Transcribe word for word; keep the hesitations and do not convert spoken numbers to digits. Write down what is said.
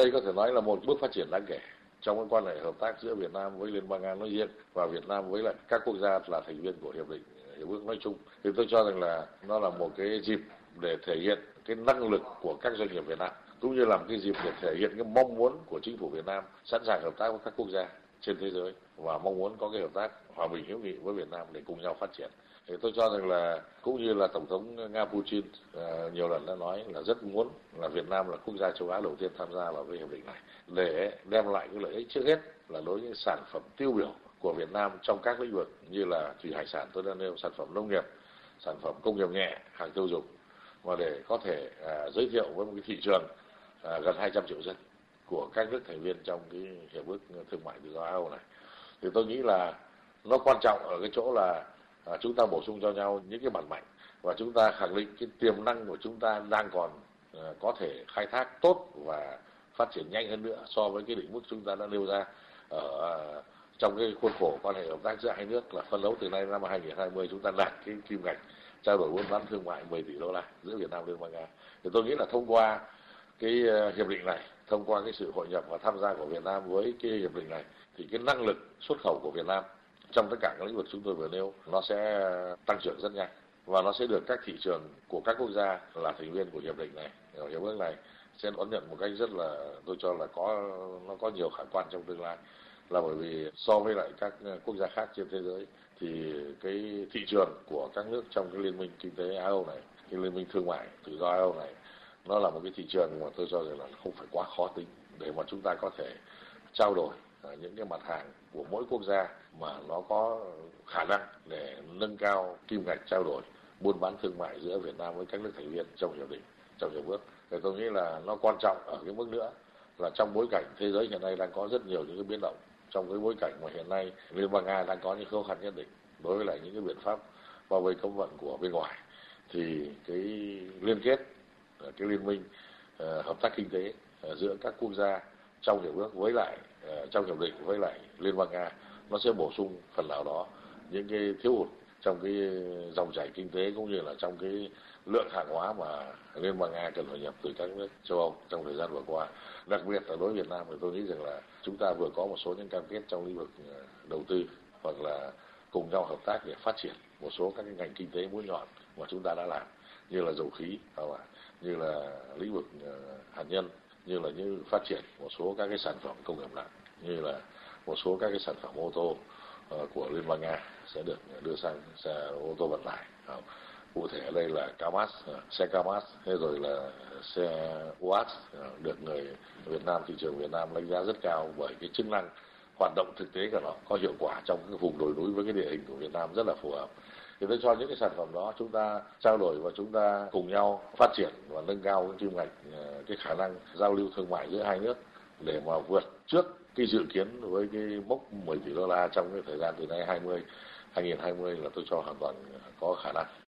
Đây có thể nói là một bước phát triển đáng kể trong cái quan hệ hợp tác giữa Việt Nam với Liên bang Nga nói riêng và Việt Nam với lại các quốc gia là thành viên của hiệp định hiệp ước nói chung. Thì tôi cho rằng là nó là một cái dịp để thể hiện cái năng lực của các doanh nghiệp Việt Nam, cũng như là một cái dịp để thể hiện cái mong muốn của chính phủ Việt Nam sẵn sàng hợp tác với các quốc gia trên thế giới và mong muốn có cái hợp tác hòa bình hữu nghị với Việt Nam để cùng nhau phát triển. Thì tôi cho rằng là cũng như là Tổng thống Nga Putin uh, nhiều lần đã nói là rất muốn là Việt Nam là quốc gia châu Á đầu tiên tham gia vào cái hiệp định này để đem lại cái lợi ích trước hết là đối với những sản phẩm tiêu biểu của Việt Nam trong các lĩnh vực như là thủy hải sản, tôi đã nêu, sản phẩm nông nghiệp, sản phẩm công nghiệp nhẹ, hàng tiêu dùng, và để có thể uh, giới thiệu với một cái thị trường uh, gần hai trăm triệu dân của các nước thành viên trong cái hiệp ước thương mại tự do Á Âu này. Thì tôi nghĩ là nó quan trọng ở cái chỗ là à, chúng ta bổ sung cho nhau những cái mặt mạnh và chúng ta khẳng định cái tiềm năng của chúng ta đang còn à, có thể khai thác tốt và phát triển nhanh hơn nữa so với cái định mức chúng ta đã nêu ra ở à, trong cái khuôn khổ quan hệ hợp tác giữa hai nước là phấn đấu từ nay năm hai nghìn không trăm hai mươi chúng ta đạt cái kim ngạch trao đổi buôn bán thương mại mười tỷ đô la giữa Việt Nam và Liên bang Nga. Thì tôi nghĩ là thông qua cái uh, hiệp định này, thông qua cái sự hội nhập và tham gia của Việt Nam với cái hiệp định này thì cái năng lực xuất khẩu của Việt Nam trong tất cả các lĩnh vực chúng tôi vừa nêu nó sẽ tăng trưởng rất nhanh và nó sẽ được các thị trường của các quốc gia là thành viên của hiệp định này, hiệp ước này sẽ đón nhận một cách rất là, tôi cho là có nó có nhiều khả quan trong tương lai, là bởi vì so với lại các quốc gia khác trên thế giới thì cái thị trường của các nước trong cái liên minh kinh tế Á Âu này, cái liên minh thương mại tự do Á Âu này, nó là một cái thị trường mà tôi cho rằng là không phải quá khó tính để mà chúng ta có thể trao đổi những cái mặt hàng của mỗi quốc gia mà nó có khả năng để nâng cao kim ngạch trao đổi buôn bán thương mại giữa Việt Nam với các nước thành viên trong hiệp định, trong hiệp ước. Thì tôi nghĩ là nó quan trọng ở cái mức nữa là trong bối cảnh thế giới hiện nay đang có rất nhiều những cái biến động, trong cái bối cảnh mà hiện nay Liên bang Nga đang có những khó khăn nhất định đối với lại những cái biện pháp bao vây cấm vận của bên ngoài, thì cái liên kết, cái liên minh uh, hợp tác kinh tế uh, giữa các quốc gia trong hiệp ước với lại uh, trong hiệp định với lại Liên bang Nga nó sẽ bổ sung phần nào đó những cái thiếu hụt trong cái dòng chảy kinh tế cũng như là trong cái lượng hàng hóa mà Liên bang Nga cần phải nhập từ các nước châu Âu trong thời gian vừa qua. Đặc biệt là đối với Việt Nam thì tôi nghĩ rằng là chúng ta vừa có một số những cam kết trong lĩnh vực đầu tư hoặc là cùng nhau hợp tác để phát triển một số các cái ngành kinh tế mũi nhọn mà chúng ta đã làm, như là dầu khí, như là lĩnh vực hạt nhân, như là như phát triển một số các cái sản phẩm công nghiệp nặng, như là một số các cái sản phẩm ô tô uh, của Liên bang Nga sẽ được đưa sang xe ô tô vận tải. Uh, cụ thể ở đây là Kamaz, uh, xe Kamaz, hay rồi là xe u a tê uh, được người Việt Nam, thị trường Việt Nam đánh giá rất cao bởi cái chức năng hoạt động thực tế của nó có hiệu quả trong cái vùng đồi núi với cái địa hình của Việt Nam rất là phù hợp. Thì tôi cho những cái sản phẩm đó chúng ta trao đổi và chúng ta cùng nhau phát triển và nâng cao cái kim ngạch, cái khả năng giao lưu thương mại giữa hai nước để mà vượt trước cái dự kiến với cái mốc mười tỷ đô la trong cái thời gian từ nay hai mươi hai nghìn không trăm hai mươi là tôi cho hoàn toàn có khả năng.